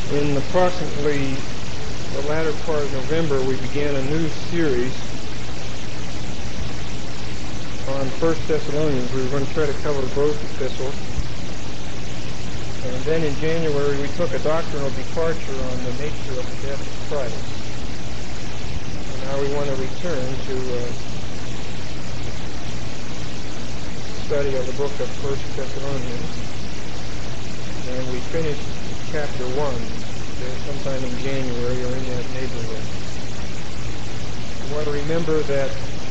In approximately the latter part of November, we began a new series on 1 Thessalonians. We were going to try to cover both epistles. And then in January, we took a doctrinal departure on the nature of the death of Christ. And now we want to return to study of the book of 1 Thessalonians. And we finished chapter 1 sometime in January or in that neighborhood. You want to remember that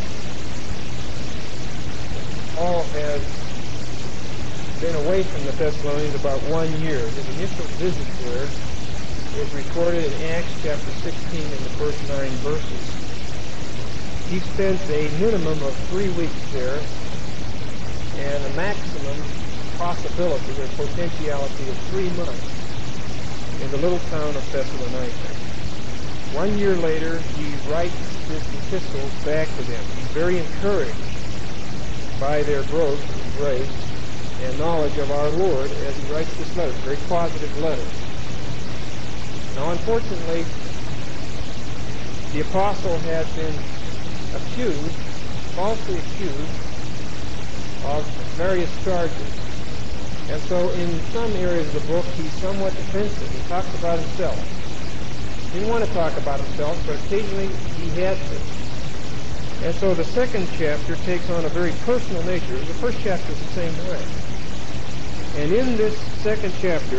Paul has been away from the Thessalonians about 1 year. His initial visit there is recorded in Acts chapter 16 in the first 9 verses. He spent a minimum of 3 weeks there and a maximum possibility or potentiality of 3 months in the little town of Thessalonica. 1 year later, he writes his epistles back to them. He's very encouraged by their growth in grace and knowledge of our Lord as he writes this letter, very positive letter. Now, unfortunately, the apostle had been falsely accused of various charges. And so in some areas of the book, he's somewhat defensive. He talks about himself. He didn't want to talk about himself, but occasionally he had to. And so the second chapter takes on a very personal nature. The first chapter is the same way. And in this second chapter,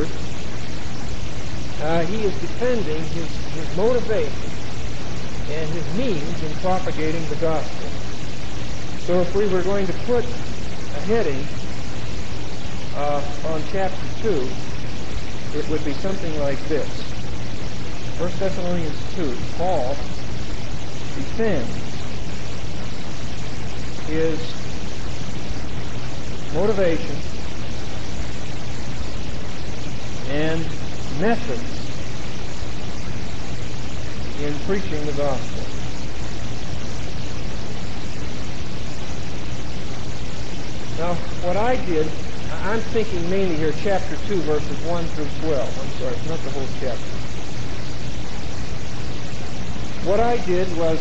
he is defending his motivation and his means in propagating the gospel. So if we were going to put a heading on chapter 2, it would be something like this. 1 Thessalonians 2, Paul defends his motivation and methods in preaching the gospel. Now, what I did, I'm thinking mainly here, chapter 2, verses 1 through 12. I'm sorry, it's not the whole chapter. What I did was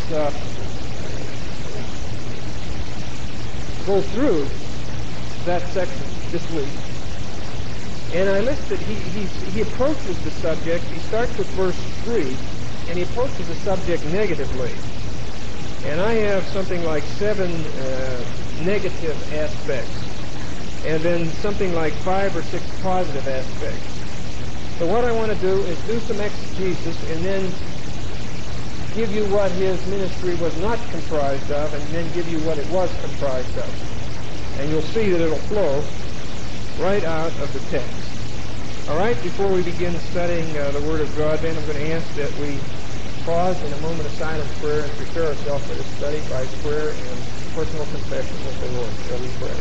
go through that section this week. And I listed, he approaches the subject, he starts with verse 3, and he approaches the subject negatively. And I have something like 7 negative aspects, and then something like 5 or 6 positive aspects. So what I want to do is do some exegesis and then give you what his ministry was not comprised of, and then give you what it was comprised of. And you'll see that it'll flow right out of the text. All right, before we begin studying the Word of God, then I'm going to ask that we pause in a moment of silent prayer and prepare ourselves for this study by prayer and personal confession with the Lord. Shall we pray?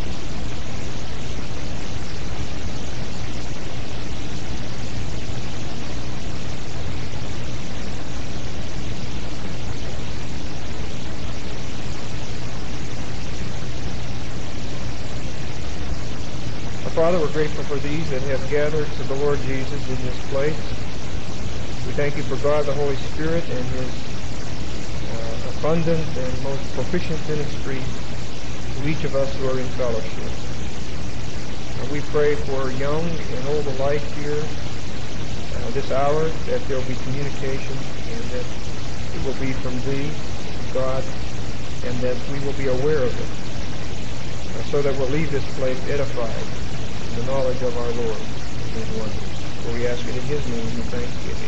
Father, we're grateful for these that have gathered to the Lord Jesus in this place. We thank you for God, the Holy Spirit, and his abundant and most proficient ministry to each of us who are in fellowship. And we pray for young and old alike here this hour, that there will be communication and that it will be from thee, God, and that we will be aware of it, so that we'll leave this place edified in the knowledge of our Lord and his wonders. For we ask it in his name with thanksgiving.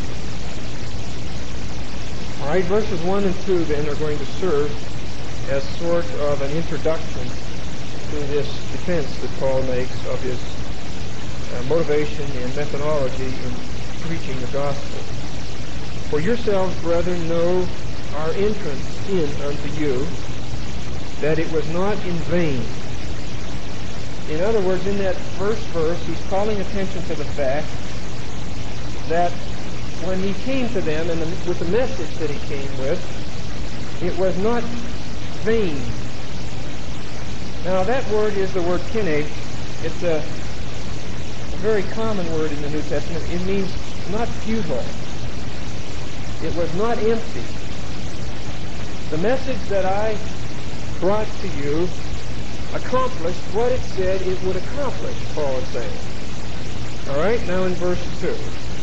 All right, verses 1 and 2 then are going to serve as sort of an introduction to this defense that Paul makes of his motivation and methodology in preaching the gospel. For yourselves, brethren, know our entrance in unto you, that it was not in vain. In other words, in that first verse, he's calling attention to the fact that when he came to them and with the message that he came with, it was not vain. Now that word is the word kine. It's a very common word in the New Testament. It means not futile. It was not empty. The message that I brought to you accomplished what it said it would accomplish, Paul is saying. All right, now in verse 2.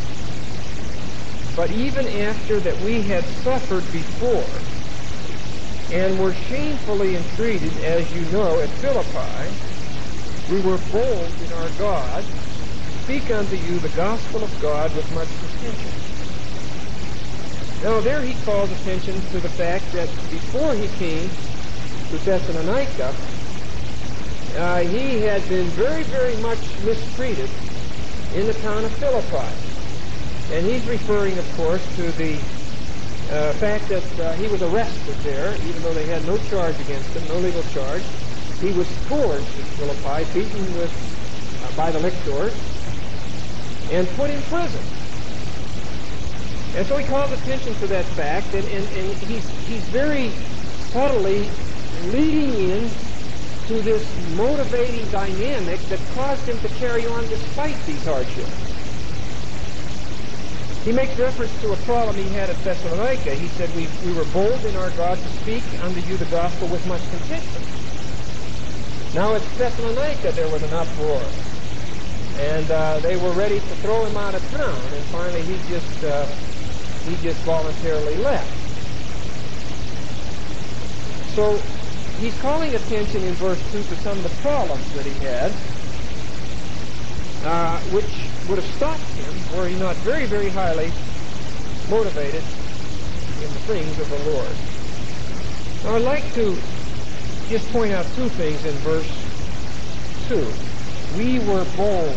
But even after that we had suffered before, and were shamefully entreated, as you know, at Philippi, we were bold in our God to speak unto you the gospel of God with much contention. Now there he calls attention to the fact that before he came to Thessalonica, he had been very, very much mistreated in the town of Philippi. And he's referring, of course, to the fact that he was arrested there, even though they had no charge against him, no legal charge. He was scourged at Philippi, beaten by the lictors, and put in prison. And so he calls attention to that fact, and he's very subtly leading in to this motivating dynamic that caused him to carry on despite these hardships. He makes reference to a problem he had at Thessalonica. He said, we were bold in our God to speak unto you the gospel with much contention. Now at Thessalonica there was an uproar, and they were ready to throw him out of town, and finally he just voluntarily left. So he's calling attention in verse 2 to some of the problems that he had, which would have stopped him were he not very, very highly motivated in the things of the Lord. Now I'd like to just point out two things in verse 2. We were bold.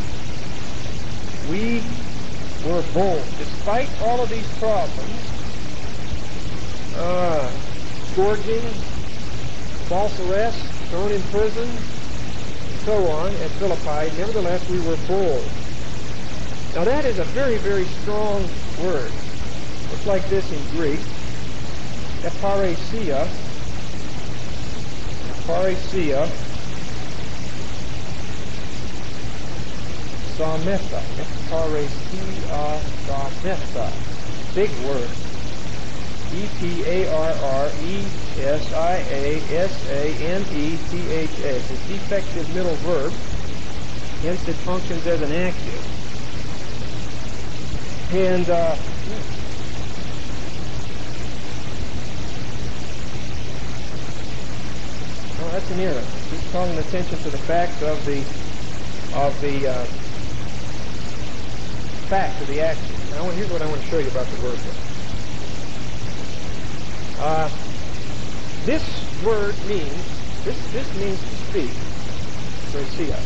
We were bold. Despite all of these problems, scourging, false arrest, thrown in prison, and so on at Philippi, nevertheless we were bold. Now that is a very, very strong word. It's like this in Greek. Eparesia. Sametha. Eparesia sametha. Big word. E-P-A-R-R-E-S-I-A-S-A-M-E-T-H-A. It's a defective middle verb, hence it functions as an active. And that's an error. He's calling attention to the fact of the fact of the action. Now here's what I want to show you about the word here. This word means this means to speak. Gracia.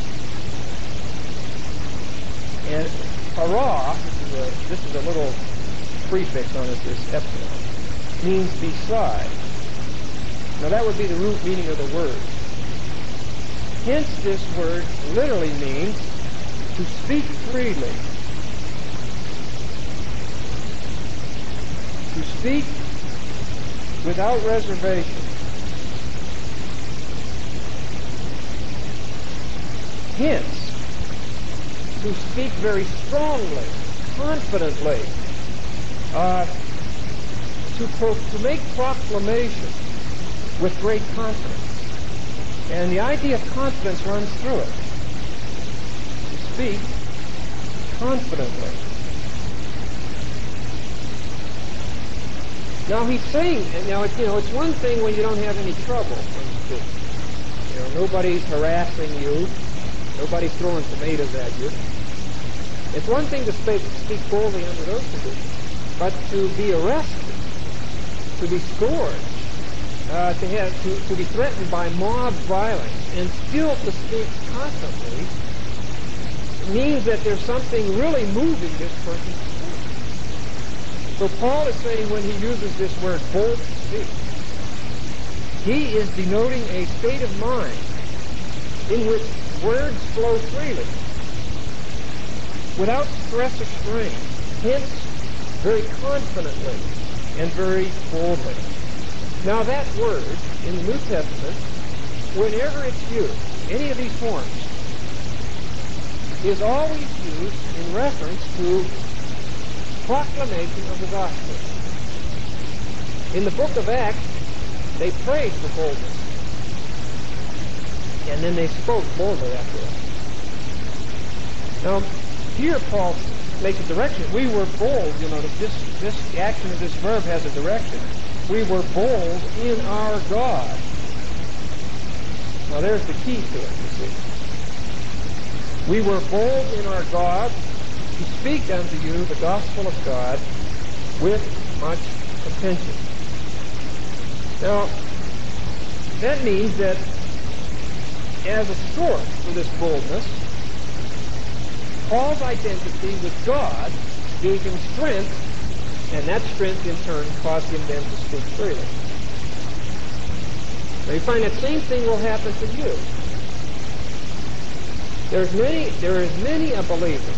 And para, this is a little prefix on it, this epsilon, means beside. Now that would be the root meaning of the word. Hence this word literally means to speak freely. To speak without reservation. Hence, to speak very strongly, confidently, to make proclamation with great confidence. And the idea of confidence runs through it. To speak confidently. Now he's saying, it's one thing when you don't have any trouble when you speak. Nobody's harassing you, nobody's throwing tomatoes at you. It's one thing to speak boldly under those conditions, but to be arrested, to be scourged, to be threatened by mob violence, and still to speak confidently means that there's something really moving this person to speak. So Paul is saying when he uses this word bold to speak, he is denoting a state of mind in which words flow freely, without stress or strain, hence very confidently and very boldly. Now that word in the New Testament, whenever it's used, any of these forms, is always used in reference to proclamation of the gospel. In the book of Acts, they prayed for boldness, and then they spoke boldly after that. Now, here Paul makes a direction. We were bold. You know, this action of this verb has a direction. We were bold in our God. Now, there's the key to it, you see. We were bold in our God to speak unto you the gospel of God with much attention. Now, that means that as a source for this boldness, Paul's identity with God gave him strength, and that strength in turn caused him then to speak freely. Now you find that same thing will happen to you. There is many a believer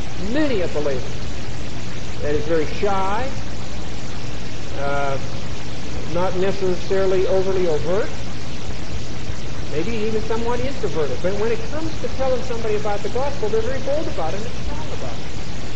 that is very shy, not necessarily overly overt, maybe even somewhat introverted. But when it comes to telling somebody about the gospel, they're very bold about it and strong about it.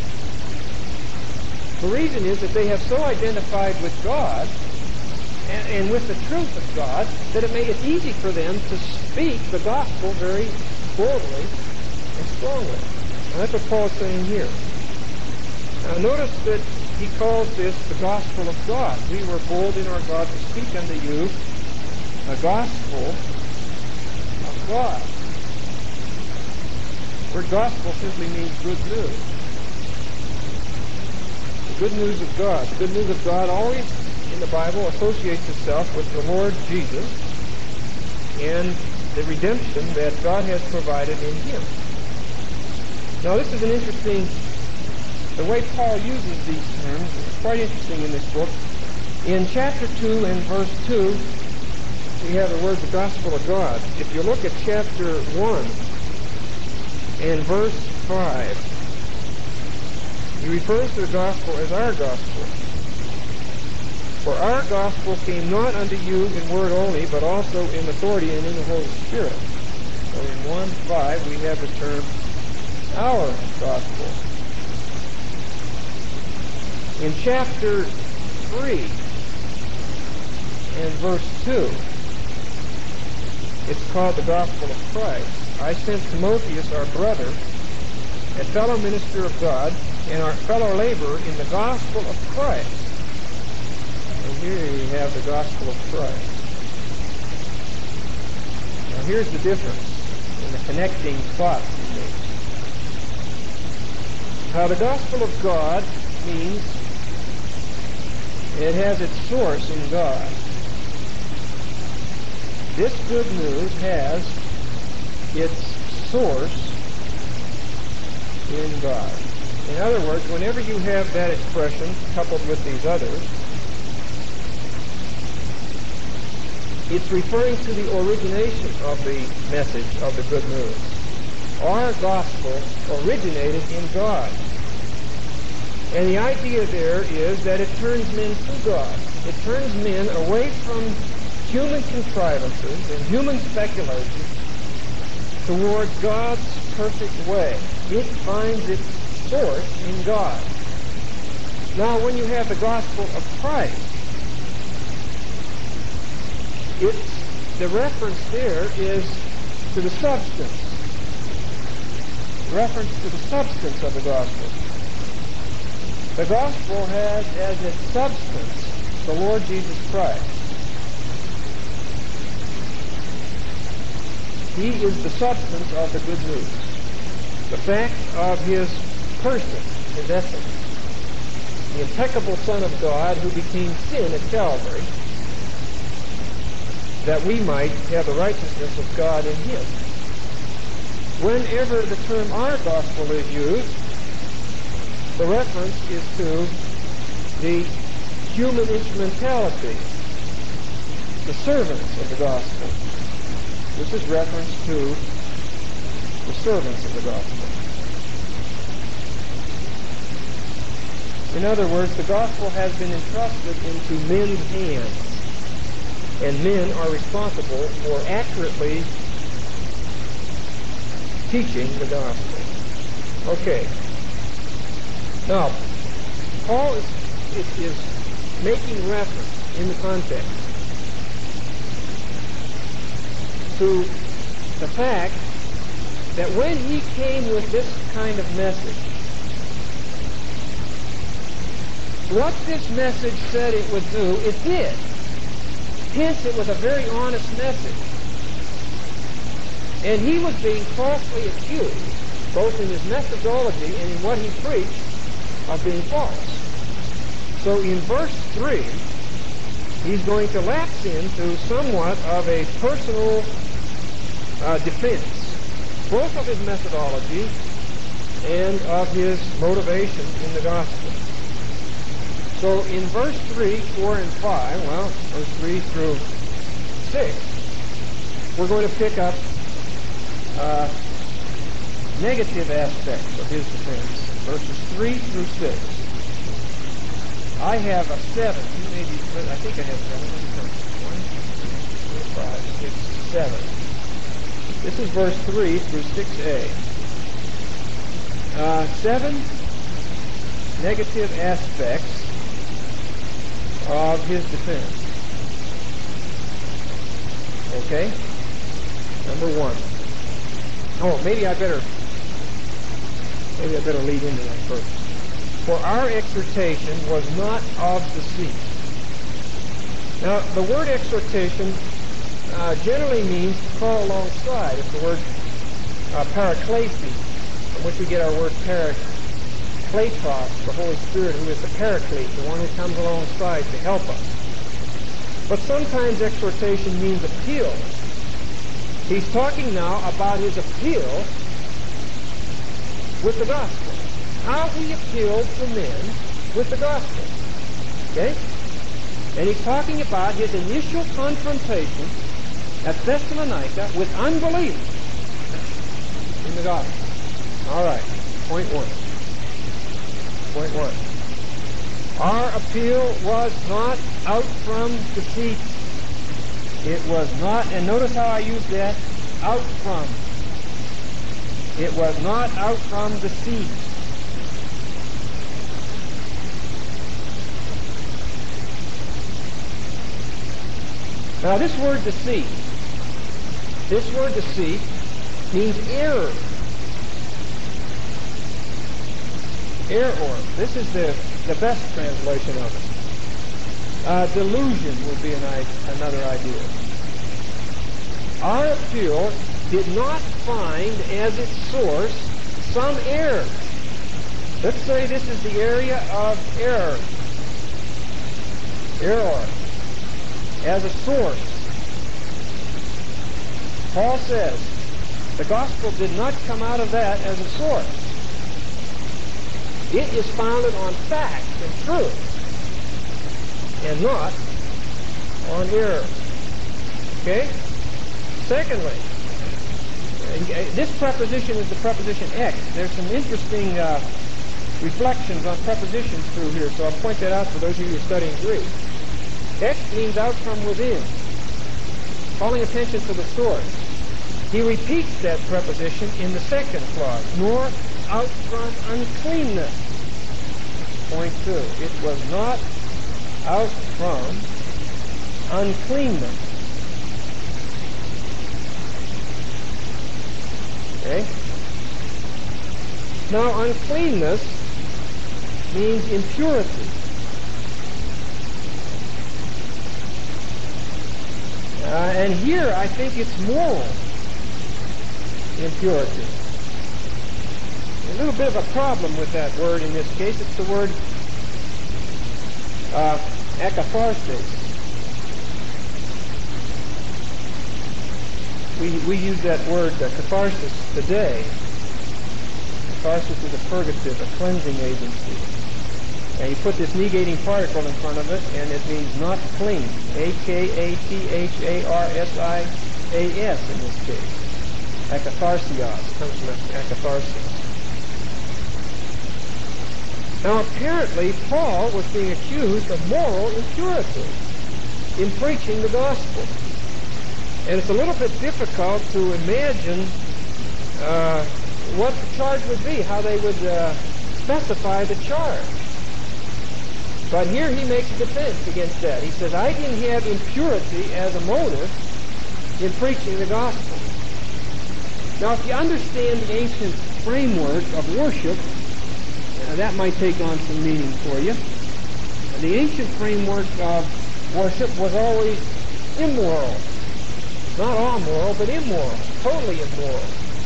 The reason is that they have so identified with God and with the truth of God that it's easy for them to speak the gospel very boldly and strongly. And that's what Paul's saying here. Now notice that he calls this the gospel of God. We were bold in our God to speak unto you the gospel of God. The word gospel simply means good news. The good news of God. The good news of God always in the Bible associates itself with the Lord Jesus and the redemption that God has provided in Him. Now this is an interesting, the way Paul uses these terms is quite interesting in this book. In chapter 2 and verse 2, we have the words the gospel of God. If you look at chapter 1 and verse 5, he refers to the gospel as our gospel. For our gospel came not unto you in word only, but also in authority and in the Holy Spirit. So in 1:5 we have the term our gospel. In chapter 3 and verse 2, it's called the gospel of Christ. I sent Timotheus, our brother, and fellow minister of God, and our fellow laborer in the gospel of Christ. And here you have the gospel of Christ. Now here's the difference in the connecting thoughts he makes. Now the gospel of God means it has its source in God. This good news has its source in God. In other words, whenever you have that expression coupled with these others, it's referring to the origination of the message of the good news. Our gospel originated in God. And the idea there is that it turns men to God. It turns men away from human contrivances and human speculations toward God's perfect way. It finds its source in God. Now, when you have the gospel of Christ, the reference there is to the substance. Reference to the substance of the gospel. The gospel has as its substance the Lord Jesus Christ. He is the substance of the good news. The fact of His person, His essence. The impeccable Son of God who became sin at Calvary, that we might have the righteousness of God in Him. Whenever the term our gospel is used, the reference is to the human instrumentality, the servants of the gospel. This is reference to the servants of the gospel. In other words, the gospel has been entrusted into men's hands, and men are responsible for accurately teaching the gospel. Okay. Now, Paul is making reference in the context to the fact that when he came with this kind of message, what this message said it would do, it did. Hence, it was a very honest message. And he was being falsely accused, both in his methodology and in what he preached, of being false. So in verse 3, he's going to lapse into somewhat of a personal defense, both of his methodology and of his motivation in the gospel. So in verse 3, 4, and 5, well, verse 3 through 6, we're going to pick up negative aspects of his defense. Verses 3 through 6. I have a 7. You may be, I think I have 7. 1, 4, 5, 6, 7. This is verse 3 through 6a. 7 negative aspects of his defense. Okay? Number 1. Oh, maybe I better lead into that first. For our exhortation was not of deceit. Now, the word exhortation generally means to call alongside. It's the word paraklesis, from which we get our word parakletos, the Holy Spirit, who is the paraclete, the one who comes alongside to help us. But sometimes exhortation means appeal. He's talking now about his appeal with the gospel. How he appealed to men with the gospel. Okay? And he's talking about his initial confrontation at Thessalonica with unbelievers in the gospel. All right. Point 1. Point 1. Our appeal was not out from deceit. It was not, and notice how I use that, out from. It was not out from deceit. Now this word deceit means error. Error. This is the best translation of it. Delusion would be another idea. Our appeal did not find as its source some error. Let's say this is the area of error. Error. As a source. Paul says the gospel did not come out of that as a source. It is founded on fact and truth, and not on error. Okay? Secondly, this preposition is the preposition ex. There's some interesting reflections on prepositions through here, so I'll point that out for those of you who are studying Greek. Ex means out from within, calling attention to the source. He repeats that preposition in the second clause, nor out from uncleanness. Point 2. It was not out from uncleanness. Okay? Now, uncleanness means impurity. And here, I think it's moral impurity. A little bit of a problem with that word in this case. It's the word akatharsis. We use that word catharsis today. Catharsis is a purgative, a cleansing agency. And you put this negating particle in front of it, and it means not clean. A-K-A-T-H-A-R-S-I-A-S in this case. Akatharsios comes from akatharsis. Now apparently Paul was being accused of moral impurity in preaching the gospel. And it's a little bit difficult to imagine what the charge would be, how they would specify the charge. But here he makes a defense against that. He says, I didn't have impurity as a motive in preaching the gospel. Now, if you understand the ancient framework of worship, that might take on some meaning for you. The ancient framework of worship was always immoral. Not all moral, but immoral. Totally immoral.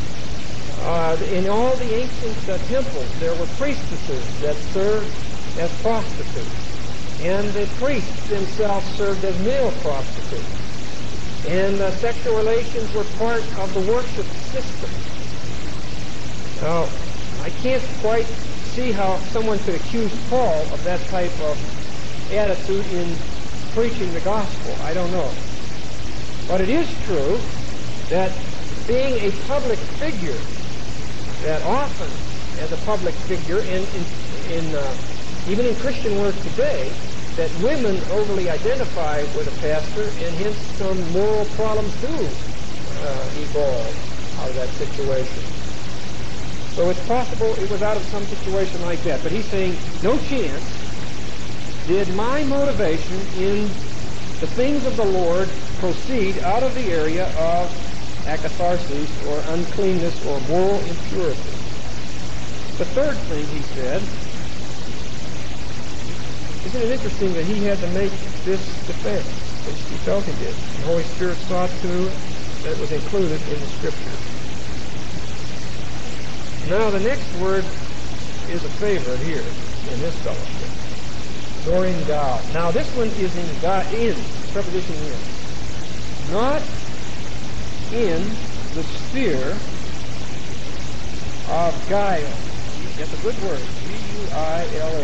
In all the ancient temples, there were priestesses that served as prostitutes. And the priests themselves served as male prostitutes. And sexual relations were part of the worship system. Now, I can't quite see how someone could accuse Paul of that type of attitude in preaching the gospel. I don't know. But it is true that being a public figure, that often as a public figure, even in Christian work today, that women overly identify with a pastor, and hence some moral problems do evolve out of that situation. So it's possible it was out of some situation like that. But he's saying, no chance did my motivation in the things of the Lord proceed out of the area of akatharsis, or uncleanness, or moral impurity. The third thing he said, isn't it interesting that he had to make this defense, which he felt he did. The Holy Spirit saw to that it was included in the Scripture. Now the next word is a favorite here in this fellowship. Nor in God. Now this one is in God, in, preposition in. Not in the sphere of guile. That's a good word. G-U-I-L-A.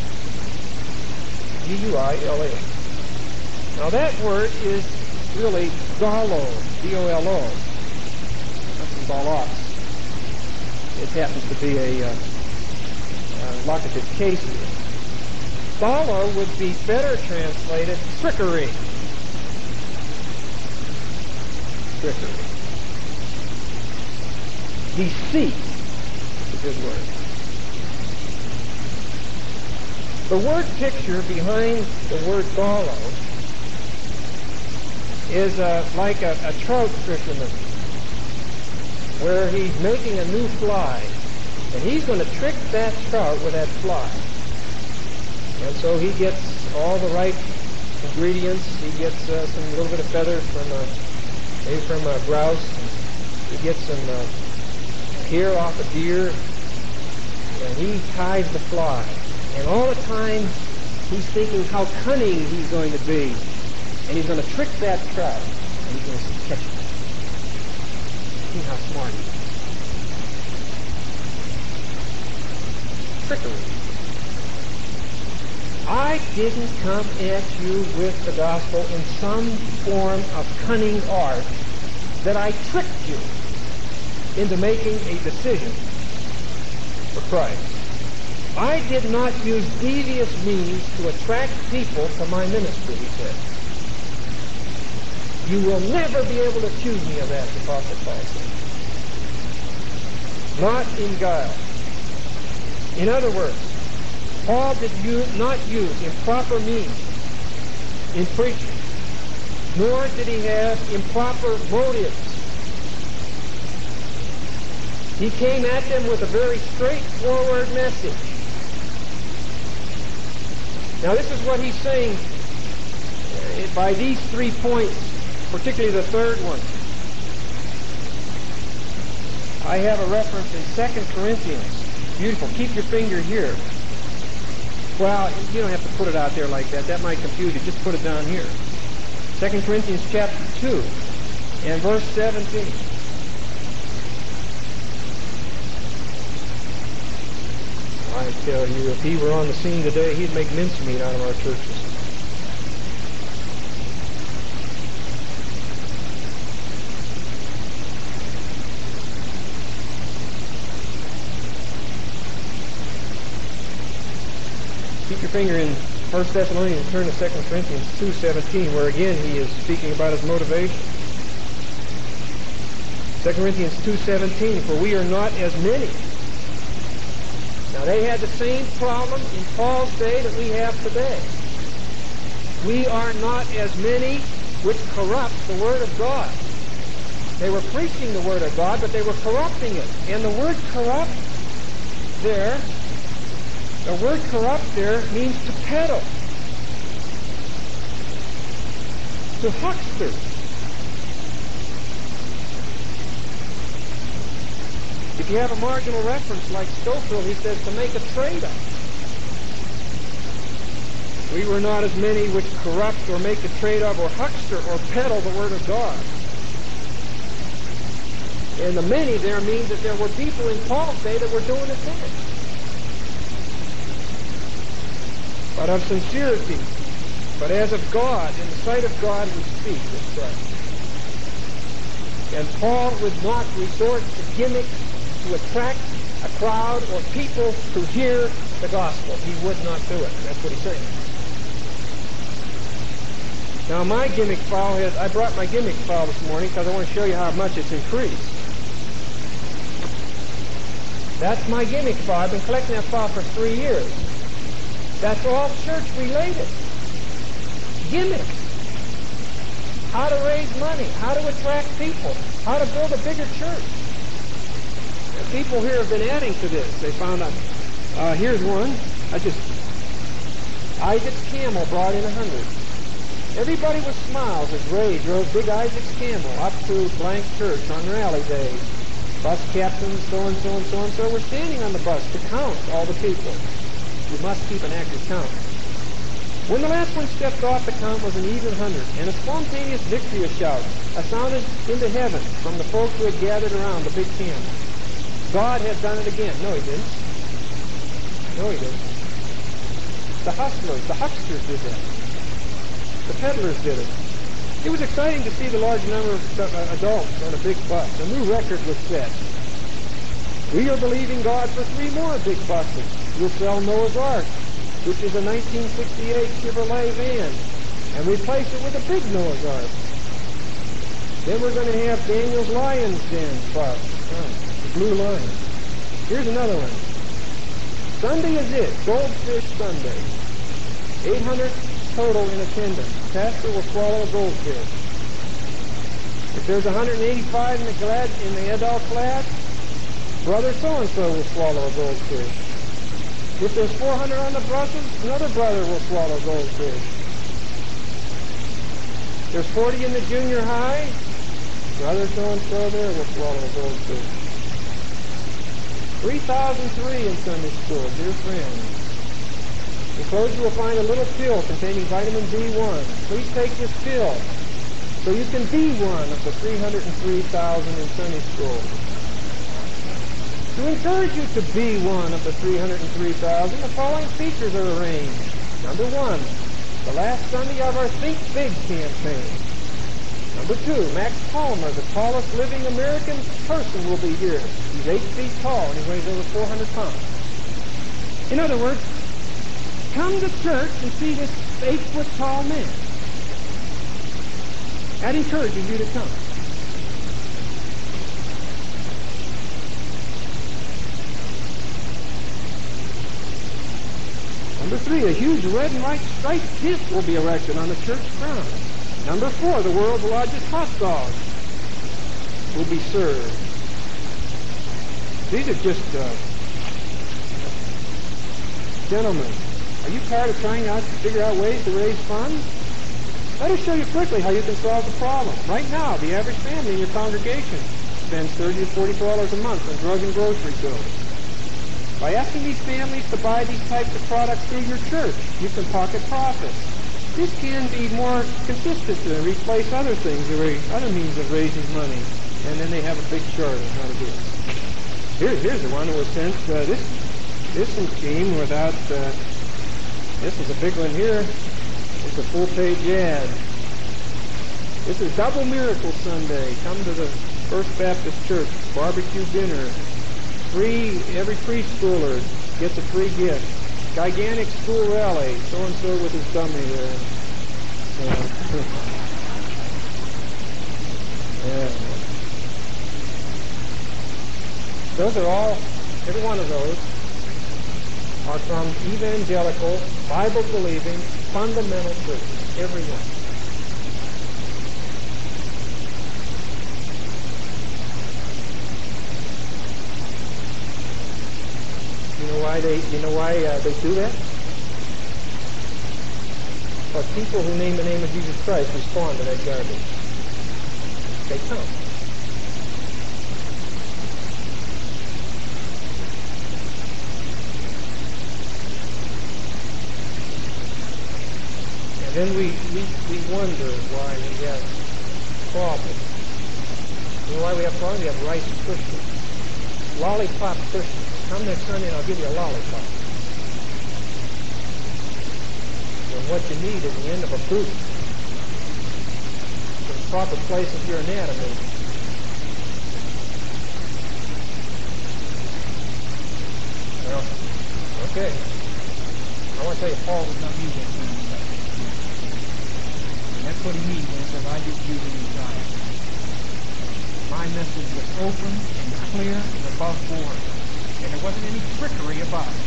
G-U-I-L-A. Now that word is really galo, D-O-L-O. That's from balos. It happens to be a locative case here. Galo would be better translated trickery. Trickery. Deceit is a good word. The word picture behind the word gallo is like a trout fisherman, where he's making a new fly, and he's going to trick that trout with that fly. And so he gets all the right ingredients. He gets a little bit of feathers maybe from a grouse. He gets some hair off a deer, and he ties the fly. And all the time, he's thinking how cunning he's going to be. And he's going to trick that trout. And he's going to catch it. See how smart he is. Trickery. I didn't come at you with the gospel in some form of cunning art that I tricked you into making a decision for Christ. I did not use devious means to attract people to my ministry, he said. You will never be able to accuse me of that, the Apostle Paul said. Not in guile. In other words, Paul did not use improper means in preaching, nor did he have improper motives. He came at them with a very straightforward message. Now this is what he's saying by these 3 points, particularly the third one. I have a reference in 2 Corinthians. Beautiful. Keep your finger here. Well, you don't have to put it out there like that. That might confuse you. Just put it down here. 2 Corinthians chapter 2 and verse 17. I tell you, if he were on the scene today, he'd make mincemeat out of our churches. Keep your finger in 1 Thessalonians, turn to 2 Corinthians 2:17, where again he is speaking about his motivation. 2 Corinthians 2:17, for we are not as many. Now they had the same problem in Paul's day that we have today. We are not as many which corrupt the Word of God. They were preaching the Word of God, but they were corrupting it. And the word corrupt there means to peddle, to huckster. If you have a marginal reference like Scofield, he says to make a trade-up. We were not as many which corrupt or make a trade-up or huckster or peddle the Word of God. And the many there means that there were people in Paul's day that were doing it then. But of sincerity, but as of God, in the sight of God we speak, it says. And Paul would not resort to gimmicks to attract a crowd or people to hear the gospel. He would not do it. That's what he's saying. Now my gimmick file I brought my gimmick file this morning because I want to show you how much it's increased. That's my gimmick file. I've been collecting that file for 3 years. That's all church related. Gimmicks. How to raise money, how to attract people, how to build a bigger church. And people here have been adding to this. They found out, here's one. Isaac's camel brought in 100. Everybody with smiles as Ray drove Big Isaac's camel up to blank church on rally day. Bus captains, so-and-so and so-and-so were standing on the bus to count all the people. You must keep an accurate count. When the last one stepped off, the count was an even 100, and a spontaneous victory shout sounded into heaven from the folks who had gathered around the big camel. God had done it again. No, he didn't. No, he didn't. The hustlers, the hucksters did that. The peddlers did it. It was exciting to see the large number of adults on a big bus. A new record was set. We are believing God for 3 more big buses. We'll sell Noah's Ark, which is a 1968 Chevrolet van, and replace it with a big Noah's Ark. Then we're going to have Daniel's Lion's Den bus, the Blue Lion. Here's another one. Sunday is it, Goldfish Sunday. 800 total in attendance. Pastor will swallow a goldfish. If there's 185 in the adult class, brother so-and-so will swallow a goldfish. If there's 400 on the buses, another brother will swallow goldfish. There's 40 in the junior high, brother so-and-so there will swallow a goldfish. 3003 in Sunday school, dear friends. Enclosed you will find a little pill containing vitamin B1. Please take this pill so you can be one of the 303,000 in Sunday school. To encourage you to be one of the 303,000, the following features are arranged. Number 1, the last Sunday of our Think Big campaign. Number 2, Max Palmer, the tallest living American person, will be here. He's 8 feet tall and he weighs over 400 pounds. In other words, come to church and see this 8-foot tall man. That encourages you to come. Number 3, a huge red and white striped disc will be erected on the church grounds. Number 4, the world's largest hot dogs will be served. These are just, gentlemen, are you tired of trying out to figure out ways to raise funds? Let us show you quickly how you can solve the problem. Right now, the average family in your congregation spends $30 to $40 a month on drug and grocery bills. By asking these families to buy these types of products through your church, you can pocket profits. This can be more consistent to replace other things, other means of raising money, and then they have a big chart on how to do it. Here's the one that was sent. This scheme without. This is a big one here. It's a full-page ad. This is Double Miracle Sunday. Come to the First Baptist Church barbecue dinner. Free. Every preschooler gets a free gift. Gigantic school rally. So-and-so with his dummy there. Yeah. Those are all, every one of those, are from evangelical, Bible-believing, fundamental churches. Every one. You know why they do that? Because people who name the name of Jesus Christ respond to that garbage. They come. And then we wonder why we have problems. You know why we have problems? We have rice Christians. Lollipop Christians. Come next Sunday and I'll give you a lollipop. When what you need is the end of a boot. The proper place of your anatomy. Well, okay. I want to tell you, Paul does not use that kind of stuff. And that's what he means when he says, I just use it in time. My message was open and clear and above board. And there wasn't any trickery about it.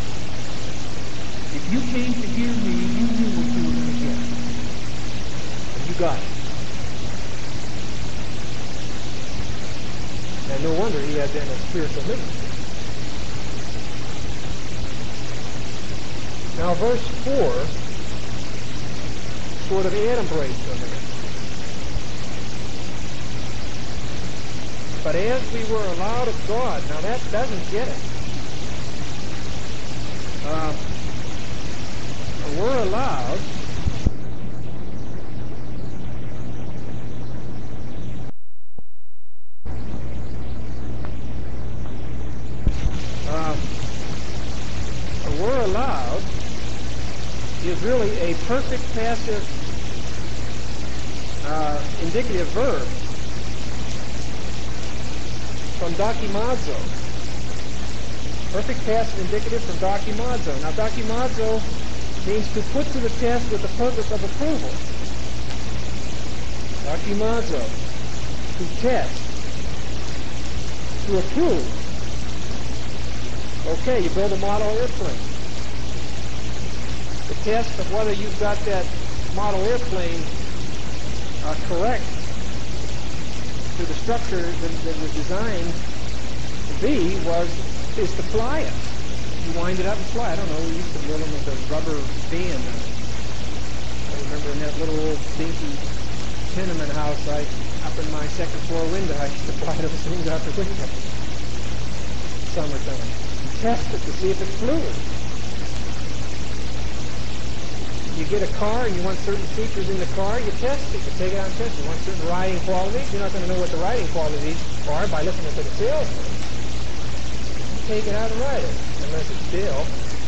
If you came to hear me, you knew what you were going to get. And you got it. And no wonder he had then a spiritual ministry. Now verse 4 sort of adumbrates on that. But as we were allowed of God, now that doesn't get it. We're allowed is really a perfect passive indicative verb from dokimazo. Perfect passive indicative from dokimazo. Now dokimazo means to put to the test with the purpose of approval. Dokimazo, to test, to approve. Okay, you build a model airplane. The test of whether you've got that model airplane correct to the structure that was designed to be is to fly it. You wind it up and fly. I don't know, we used to build them with a rubber band on it. I remember in that little old dinky tenement house, up in my second floor window, I used to fly those things out the window. Summertime. You test it to see if it's fluid. You get a car and you want certain features in the car, you test it. You take it out and test it. You want certain riding qualities. You're not going to know what the riding qualities are by listening to the salesman. You take it out and ride it, unless it's still.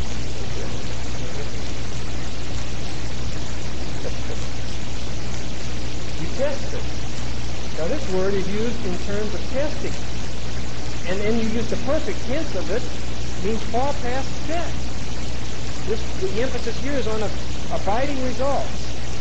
You test it. Now this word is used in terms of testing. And then you use the perfect tense of it, means Paul passed the test. The emphasis here is on abiding results.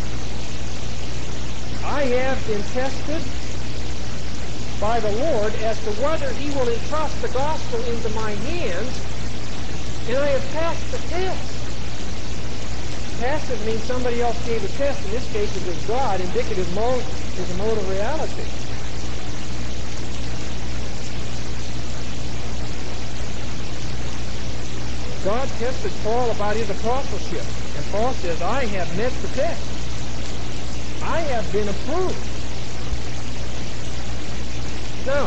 I have been tested by the Lord as to whether he will entrust the gospel into my hands, and I have passed the test. Passive means somebody else gave a test. In this case, it was God. Indicative mode is a mode of reality. God tested Paul about his apostleship. And Paul says, I have met the test. I have been approved. Now,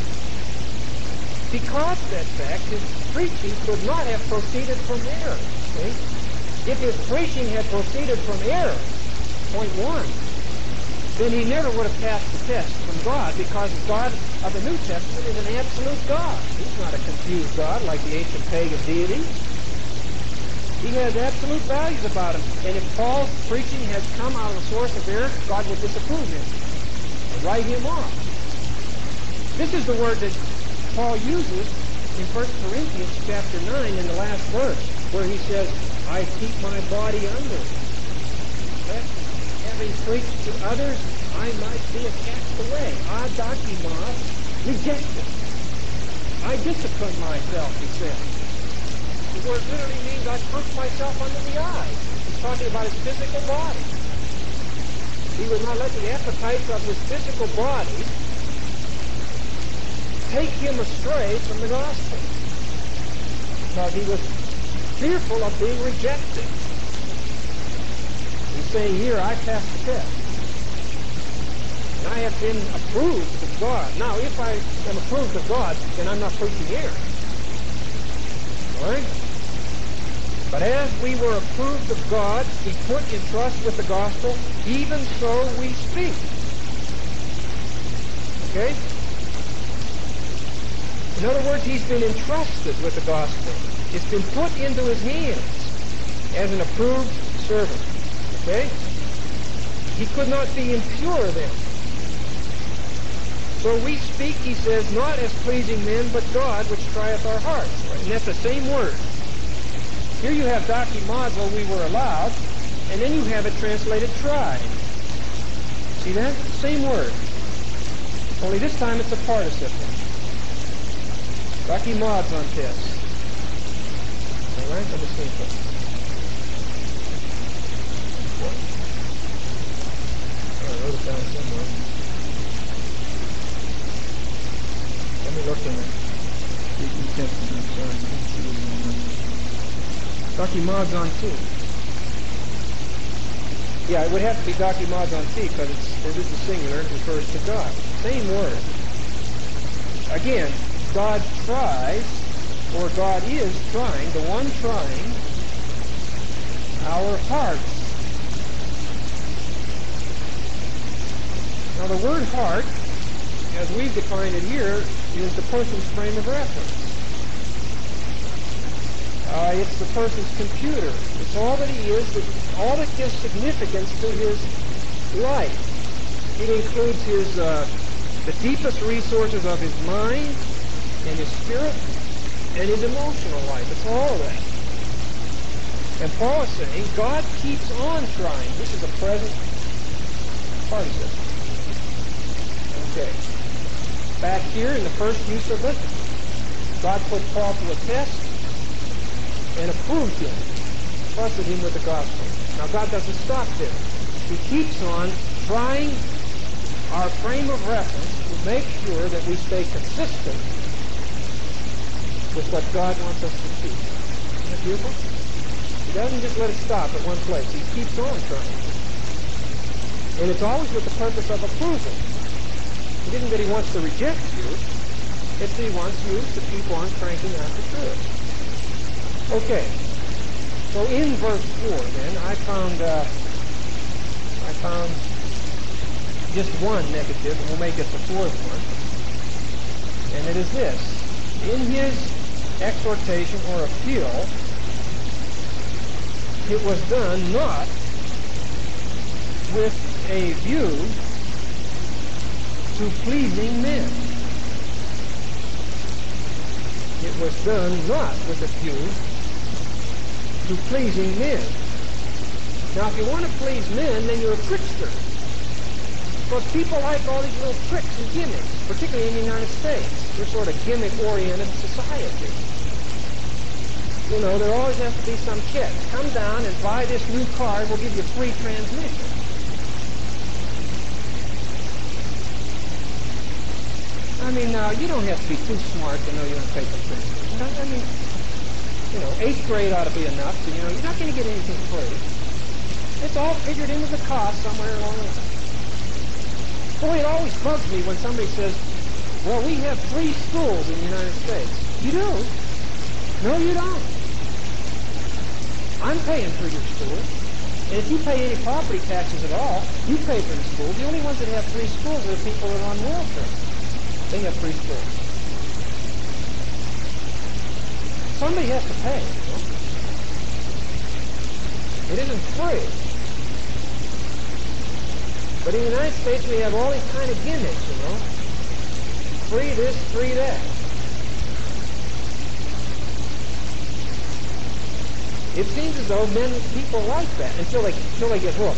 because of that fact, his preaching could not have proceeded from error. See? If his preaching had proceeded from error, point one, then he never would have passed the test from God, because God of the New Testament is an absolute God. He's not a confused God like the ancient pagan deity. He has absolute values about him. And if Paul's preaching has come out of a source of error, God will disapprove him and write him off. This is the word that Paul uses in 1 Corinthians chapter 9 in the last verse, where he says, I keep my body under. Having preached to others, I might be a castaway. Adokimos, rejected. I discipline myself, he said. The word literally means I punch myself under the eyes. He's talking about his physical body. He would not let the appetites of his physical body take him astray from the gospel. Because he was fearful of being rejected. He's saying here, I passed the test. And I have been approved of God. Now, if I am approved of God, then I'm not preaching error. All right? But as we were approved of God, we put in trust with the gospel, even so we speak. Okay? In other words, he's been entrusted with the gospel. It's been put into his hands as an approved servant. Okay? He could not be impure then. So we speak, he says, not as pleasing men, but God, which trieth our hearts. Right? And that's the same word. Here you have dokimazo, we were allowed, and then you have it translated tried. See that? Same word. Only this time it's a participle. Dokimazontes. All right? Let me see it. I wrote it down somewhere. Let me look in it. Dokimazon too. Yeah, it would have to be dokimazon too because it is the singular and refers to God. Same word. Again, God tries, or God is trying, the one trying our hearts. Now the word heart, as we've defined it here, is the person's frame of reference. It's the person's computer. It's all that he is, all that gives significance to his life. It includes his the deepest resources of his mind and his spirit and his emotional life. It's all that. And Paul is saying God keeps on trying. This is a present participle. Okay. Back here in the first use of it, God put Paul to a test and approved him, trusted him with the gospel. Now God doesn't stop there. He keeps on trying our frame of reference to make sure that we stay consistent with what God wants us to teach. Isn't that beautiful? He doesn't just let it stop at one place. He keeps on trying. And it's always with the purpose of approval. It isn't that he wants to reject you. It's that he wants you to keep on cranking out the truth. Okay, so in verse 4, then, I found just one negative, and we'll make it the fourth one. And it is this. In his exhortation or appeal, it was done not with a view to pleasing men. It was done not with a view to pleasing men. Now, if you want to please men, then you're a trickster. Because people like all these little tricks and gimmicks, particularly in the United States. We're sort of gimmick-oriented society. You know, there always has to be some catch. Come down and buy this new car, and we'll give you a free transmission. I mean, now, you don't have to be too smart to know you don't take a transmission. I mean, you know, 8th grade ought to be enough. You know, you're not going to get anything free. It's all figured into the cost somewhere along the line. Boy, it always bugs me when somebody says, well, we have free schools in the United States. You do? No, you don't. I'm paying for your school. And if you pay any property taxes at all, you pay for the school. The only ones that have free schools are the people that are on welfare. They have free schools. Somebody has to pay. You know? It isn't free. But in the United States, we have all these kind of gimmicks, you know. Free this, free that. It seems as though people like that until they get hooked.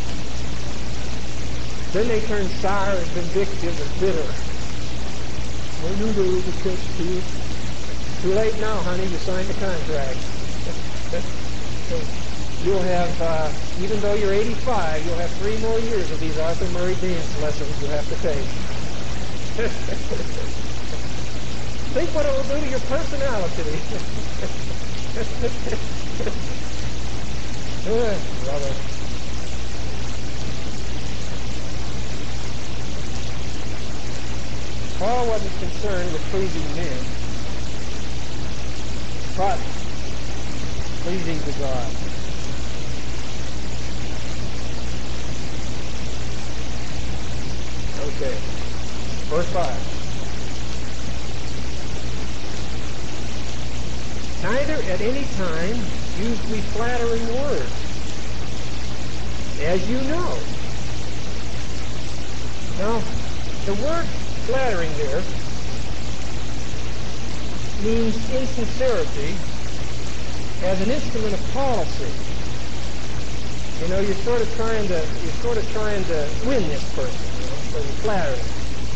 Then they turn sour and vindictive and bitter. We knew there was a catch to it. Too late now, honey. You signed the contract. You'll have, even though you're 85, you'll have 3 more years of these Arthur Murray dance lessons you'll have to take. Think what it will do to your personality. Brother. Paul wasn't concerned with pleasing men, but pleasing to God. Okay. Verse 5. Neither at any time used we flattering words, as you know. Now, the word flattering there means insincerity as an instrument of policy. You know, you're sort of trying to win this person, you know, so you flatter him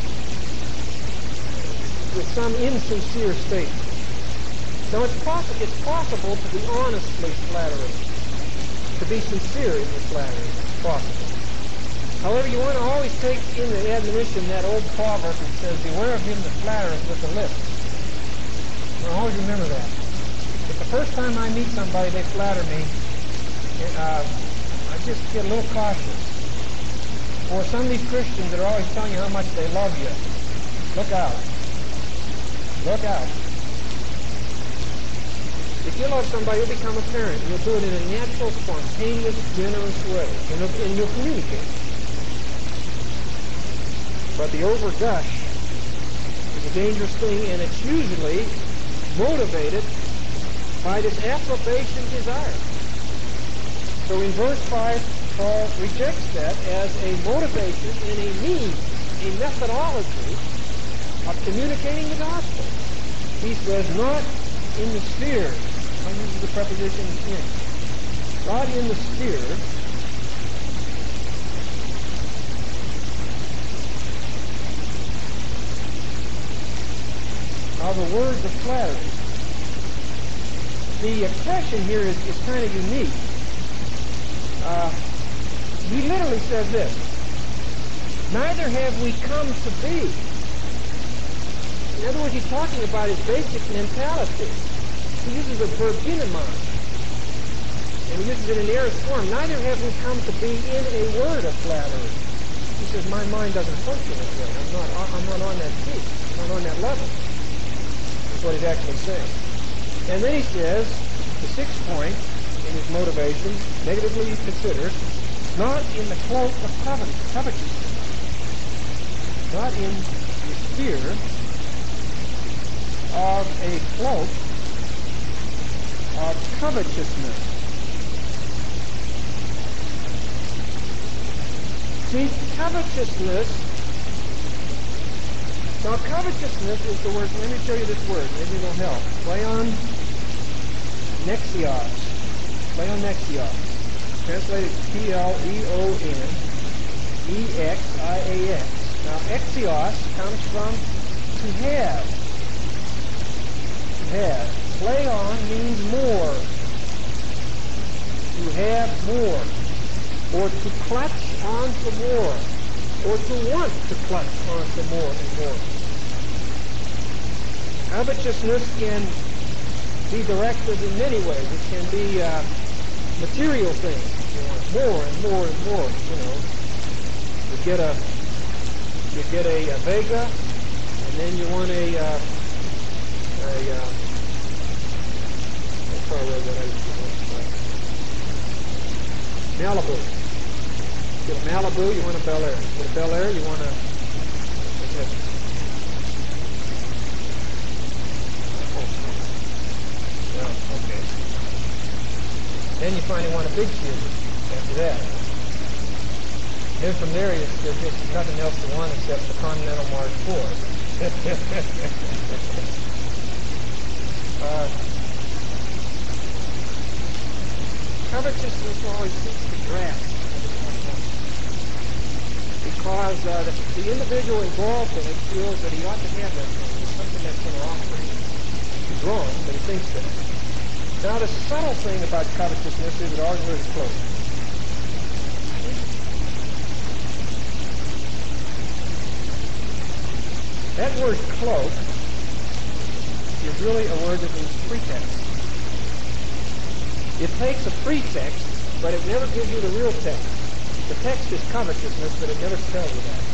with some insincere statement. So it's possible to be honestly flattering, to be sincere in your flattery. It's possible. However, you want to always take in the admonition that old proverb that says, beware of him that flattereth with the lips. Well, always remember that. If the first time I meet somebody, they flatter me, I just get a little cautious. Or some of these Christians that are always telling you how much they love you. Look out. Look out. If you love somebody, you'll become a parent. You'll do it in a natural, spontaneous, generous way. And you'll communicate. But the overgush is a dangerous thing, and it's usually motivated by this approbation desire. So in verse 5, Paul rejects that as a motivation and a means, a methodology of communicating the gospel. He says, not in the sphere. I use the preposition in. Not in the sphere of the words of flattery. The expression here is kind of unique. He literally says this, neither have we come to be. In other words, he's talking about his basic mentality. He uses the verb ginomai, and he uses it in the aorist form. Neither have we come to be in a word of flattery. He says, my mind doesn't function that way. I'm not on that peak. I'm not on that level. That's what he's actually saying. And then he says, the 6th point in his motivation, negatively he considers, not in the cloak of covetousness, not in the sphere of a cloak of covetousness. See, covetousness, now covetousness is the word, let me show you this word, maybe it'll help. Pleonexios, translated P-L-E-O-N-E-X-I-A-S. Now, exios comes from to have. To have. Pleon means more. To have more. Or to clutch onto more. Or to want to clutch onto more and more. Covetousness can be directed in many ways. It can be material things. You want more and more and more. You know, you get a Vega, and then you want a what car was that I used to want? Malibu. You get a Malibu, you want a Bel Air. You get a Bel Air, you want a okay. Then you finally want a big series after that. Then from there, there's just nothing else to want except the Continental Mark IV. Covetousness always seeks to grasp. because the individual involved in it feels that he ought to have that thing. It's something that's going to offer him. He's wrong, but he thinks that. Now, the subtle thing about covetousness is it always wears clothes. That word cloak is really a word that means pretext. It takes a pretext, but it never gives you the real text. The text is covetousness, but it never tells you that.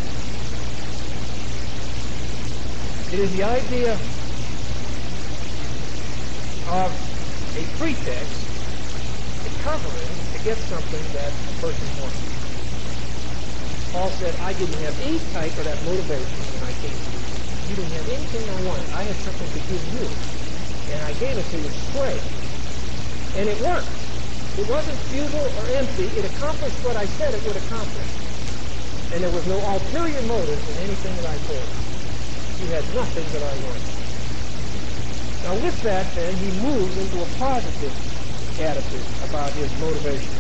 It is the idea of a pretext to covering to get something that a person wants. Paul said, I didn't have any type of that motivation when I came to you. You didn't have anything I wanted. I had something to give you. And I gave it to you straight. And it worked. It wasn't futile or empty. It accomplished what I said it would accomplish. And there was no ulterior motive in anything that I told you. You had nothing that I wanted. Now with that, then, he moves into a positive attitude about his motivation.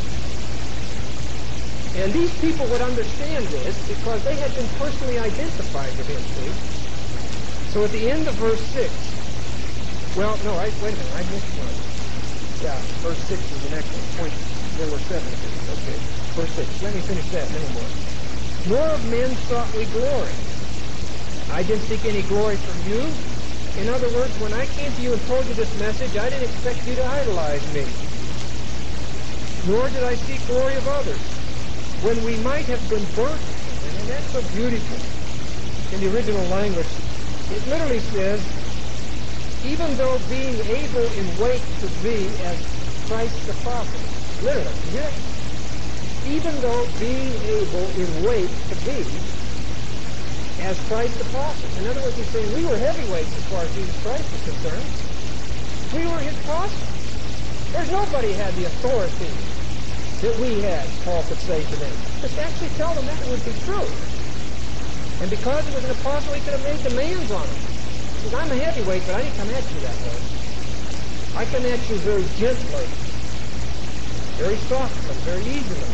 And these people would understand this because they had been personally identified with him, see? So at the end of verse 6, well, no, wait a minute, I missed one. Yeah, verse 6 is the next one. There were 7 of these. Okay, verse 6. Let me finish that and then more. Nor of men sought we glory. I didn't seek any glory from you. In other words, when I came to you and told you this message, I didn't expect you to idolize me. Nor did I seek glory of others. When we might have been burnt, and that's so beautiful in the original language. It literally says, even though being able in weight to be as Christ's apostle. Literally, you hear it? Even though being able in weight to be as Christ's apostle. In other words, he's saying we were heavyweights as far as Jesus Christ is concerned. We were his apostles. There's nobody had the authority that we had, Paul could say to them. Just actually tell them that would be true. And because it was an apostle, he could have made demands on them. He says, I'm a heavyweight, but I didn't come at you that way. I come at you very gently, very softly, very easily.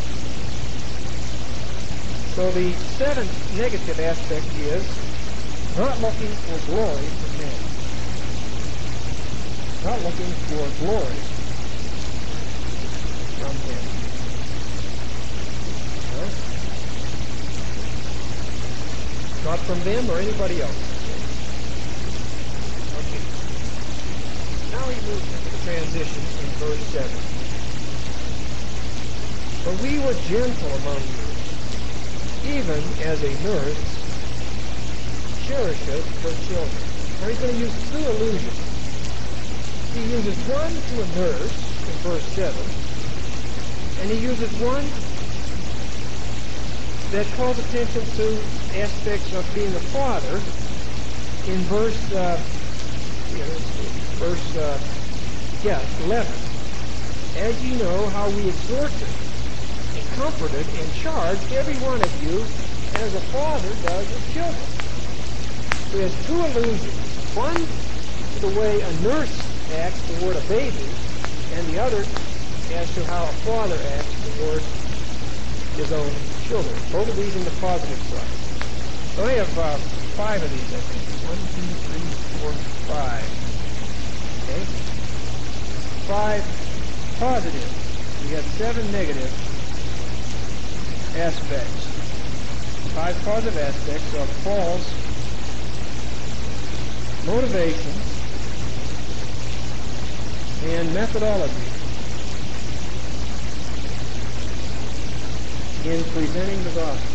So the seventh negative aspect is not looking for glory from men. Not looking for glory from him. Right? Not from them or anybody else. Okay. Now he moves into the transition in verse 7. For we were gentle among you, even as a nurse cherisheth her children. Now he's going to use two allusions. He uses one to a nurse in verse 7, and he uses one that calls attention to aspects of being a father in verse 11. As ye know how we exhorted and comforted and charged every one of you as a father does his children. So he has two allusions. One to the way a nurse acts toward a baby, and the other as to how a father acts toward his own children. Both of these in the positive side. So I have 5 of these, I think. 1, 2, 3, 4, 5. Okay? 5 positive. We have 7 negative aspects. 5 positive aspects of Paul's motivation and methodology in presenting the gospel.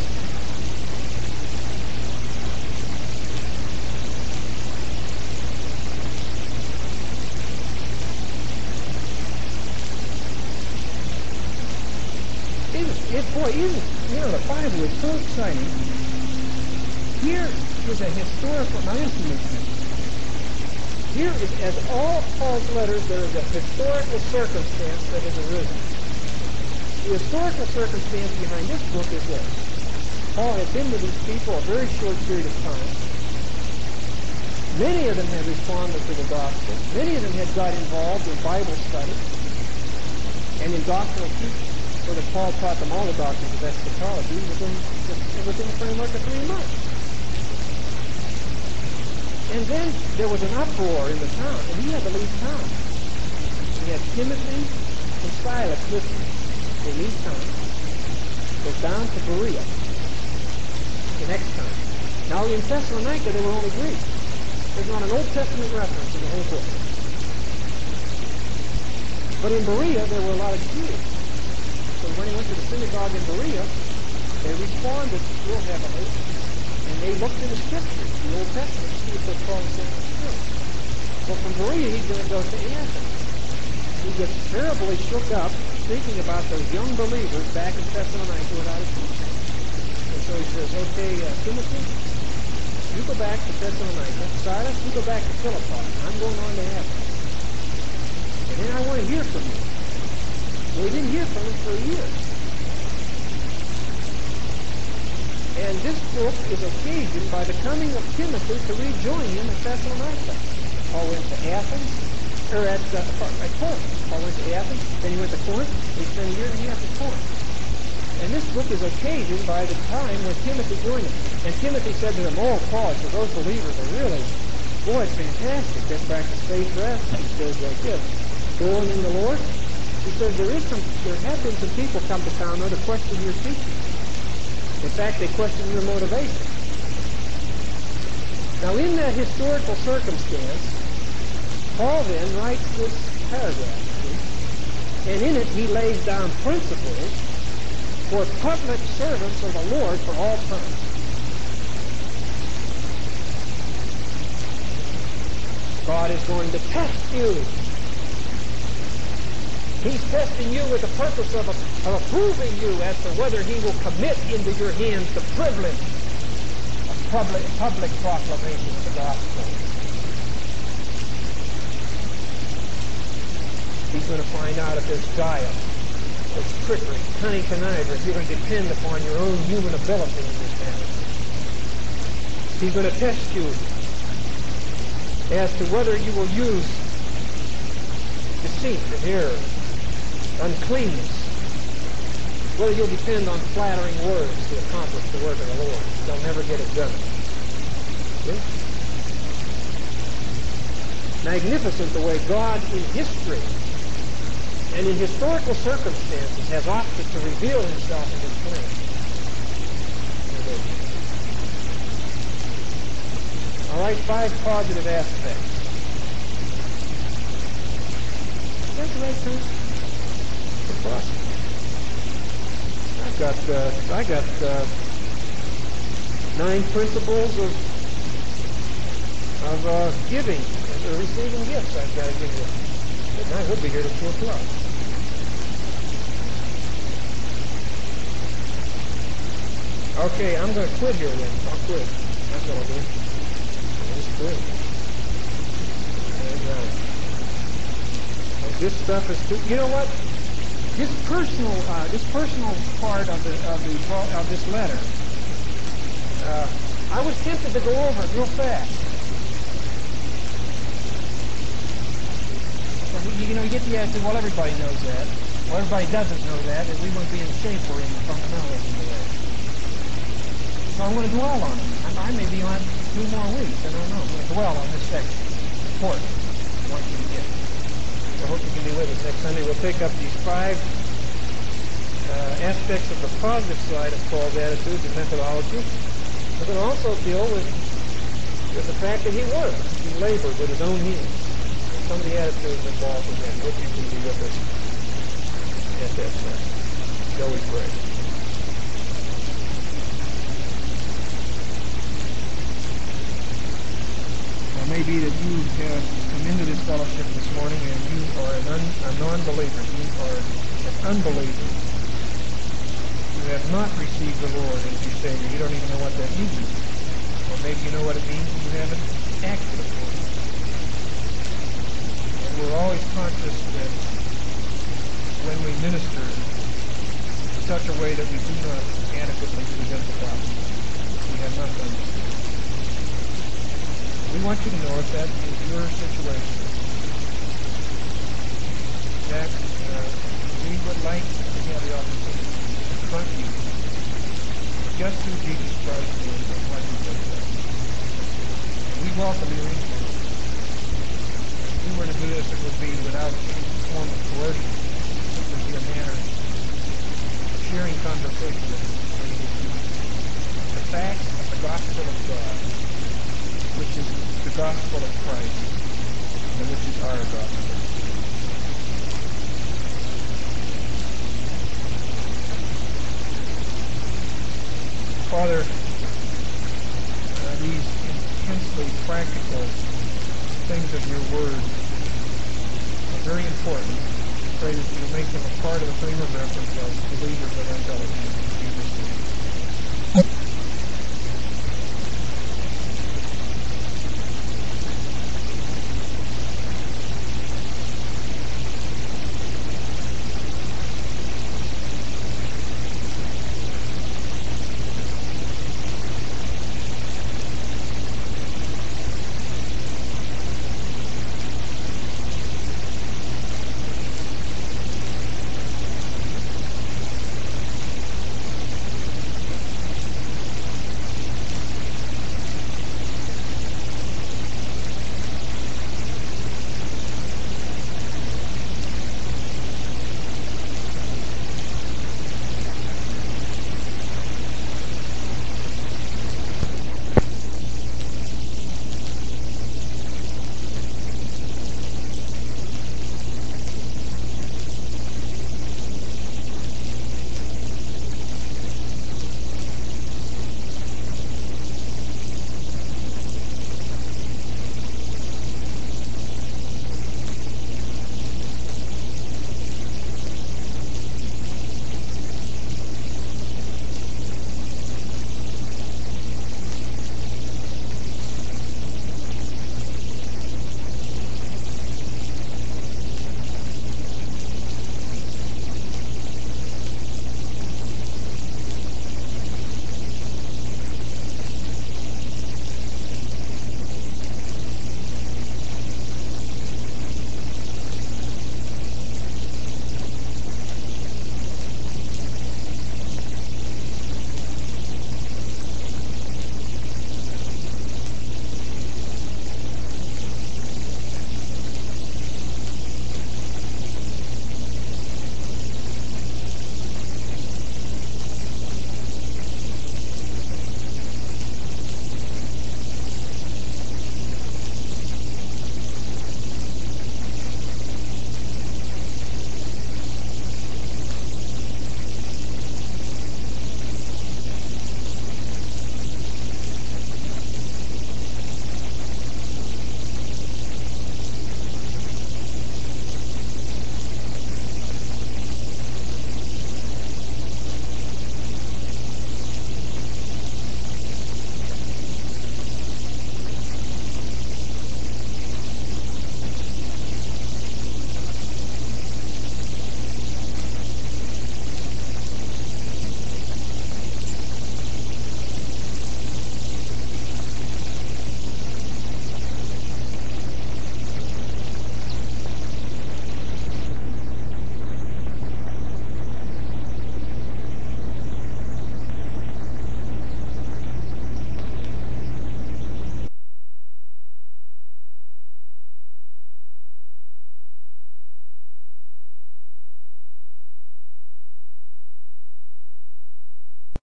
The Bible is so exciting. Here is a historical, now listen to me. Here is, as all Paul's letters, there is a historical circumstance that has arisen. The historical circumstance behind this book is this. Paul had been with these people a very short period of time. Many of them had responded to the gospel. Many of them had got involved in Bible study and in doctrinal teaching. so that Paul taught them all the doctrines of eschatology within the framework of 3 months. And then there was an uproar in the town, and he had to leave town. He had Timothy and Silas with him. They leave town, go down to Berea the next time. Now in Thessalonica they were only Greeks. There's not an Old Testament reference in the whole book. But in Berea there were a lot of Jews. So when he went to the synagogue in Berea, they responded real heavily, and they looked in the Scriptures, the Old Testament, to see if what Paul was saying was true. Well, from Berea he's going to go to Athens. He gets terribly shook up thinking about those young believers back in Thessalonica without a teacher. And so he says, okay, Timothy, you go back to Thessalonica. Silas, you go back to Philippi. I'm going on to Athens. And then I want to hear from you. Well, we didn't hear from him for a year. And this book is occasioned by the coming of Timothy to rejoin him at Thessalonica. Paul went to Athens, or at Corinth. Paul went to Athens, then he went to Corinth. He spent a year and a half at Corinth. And this book is occasioned by the time when Timothy joined him. And Timothy said to them, oh, Paul, so those believers are really, boy, it's fantastic. They practice faith rest. He says like this, going in the Lord. He says there have been some people come to town though to question your teaching. In fact, they question your motivation. Now, in that historical circumstance, Paul then writes this paragraph, and in it he lays down principles for public servants of the Lord for all time. God is going to test you. He's testing you with the purpose of approving you as to whether he will commit into your hands the privilege of public proclamation of the gospel. He's going to find out if there's guile, there's trickery, cunning conniving, if you're going to depend upon your own human ability in this matter. He's going to test you as to whether you will use deceit and error, uncleanness, whether you'll depend on flattering words to accomplish the work of the Lord. They'll never get it done. See? Magnificent the way God in history and in historical circumstances has opted to reveal himself in his plan. All right, 5 positive aspects. Is that the right term? I got 9 principles of giving and receiving gifts I've got to give you. And I will be here till 2 o'clock. Okay, I'm going to quit here then. I'll quit. That's what I'll do. I'll just quit. And this stuff is too. You know what? This personal part of this letter, I was tempted to go over it real fast. You know, you get the attitude, well, everybody knows that. Well, everybody doesn't know that, and we won't be in the shape we're in the fundamentalism today. So I'm going to dwell on it. I may be on 2 more weeks. I don't know. I'm going to dwell on this section. It's important. I want you to get it. I hope you can be with us next Sunday. We'll pick up these 5 aspects of the positive side of Paul's attitudes and methodology. We're going to also deal with the fact that he worked. He labored with his own hands. And some of the attitudes involved with that. Hope you can be with us at that time. Shall we pray? It may be that you have come into this fellowship this morning and you are a non-believer. You are an unbeliever. You have not received the Lord as your Savior. You don't even know what that means. Or maybe you know what it means and you haven't acted upon it. And we're always conscious that when we minister in such a way that we do not adequately present the gospel, we have not done this. We want you to know if that is your situation, that we would like to have the opportunity just who Jesus Christ is and what he did for us. We welcome you into it. If we were to do this, it would be without any form of coercion. It would be a manner of sharing conversation with the facts of the gospel of God, which is the gospel of Christ, and which is our gospel. Father, these intensely practical things of your word are very important. I pray that you make them a part of the frame of reference of believers of our fellowship.